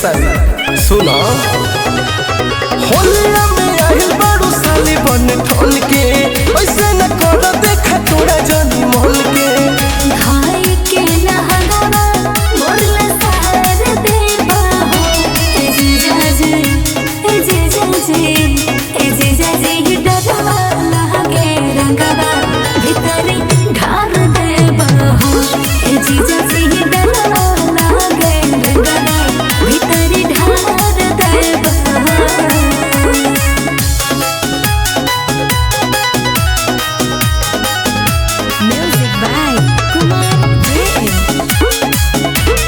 साली सुनो होलिया में आइल बारू साली बन ठोल के ऐसे न कर देखा तोरा जानी मोल के खाए के नहवा मोरला सार देबा हो ए जीजाजी ए जीजाजी ए जीजाजी डरवा लागे रंगवा भीतर ढार देबा हो ए जीजाजी डरवा लागे रंगवा भीतर ढार देबा Music by Kumar JM.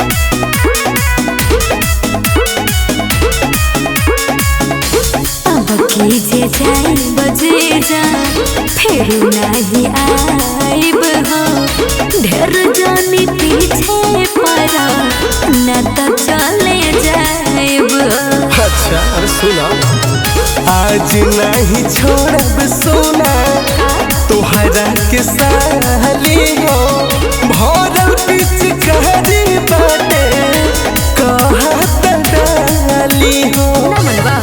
अब कीजे जाए बजे जा फिर नहीं आइब हो ढेर जानी पीछे पड़ा न तो चले जाइब अच्छा अरे सुनो आज नहीं छोड़ब सोना तोहरा के साली हो भरल पिचकारी बाटे कहत डाली हो मनवा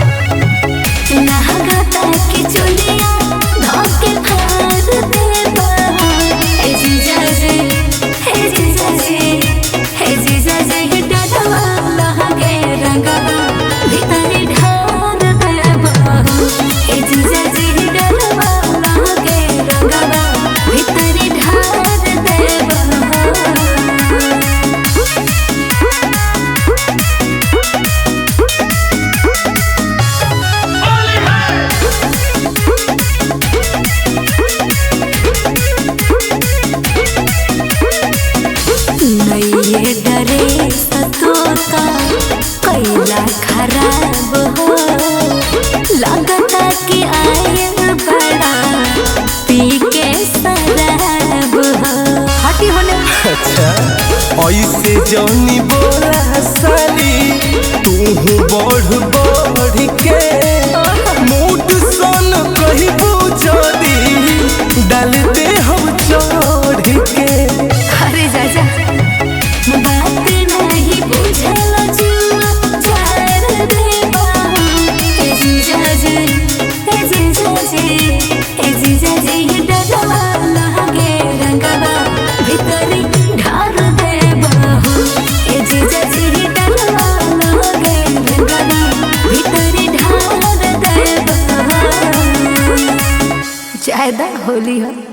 नहागा की चुलिया धोके फार देबा ए जीजाजी हे जीजाजी हे जीजाजी डडवा लहगे रंगवा भीतर ढार देबा ए जीजाजी डडवा लहगे रंगवा भीतर ढार देबा नये डरे सतोता कैला खराब हो लगता कि आयल बड़ा पी के शराब हो हटी होने अच्छा ऐसे जौनी बोला साली तू बढ़ बढ़ के मूड सन कही बुझदी डाल दे हम चढ़ के अरे जा बात नहीं बुझल जुआ चार देबा ए जीजाजी ए जीजाजी ए जीजाजी डरवा लहगे रंगवा भीतर ढार देबा ए जीजाजी डरवा लहगे रंगवा भीतर ढार देबा ज्यादा होली है।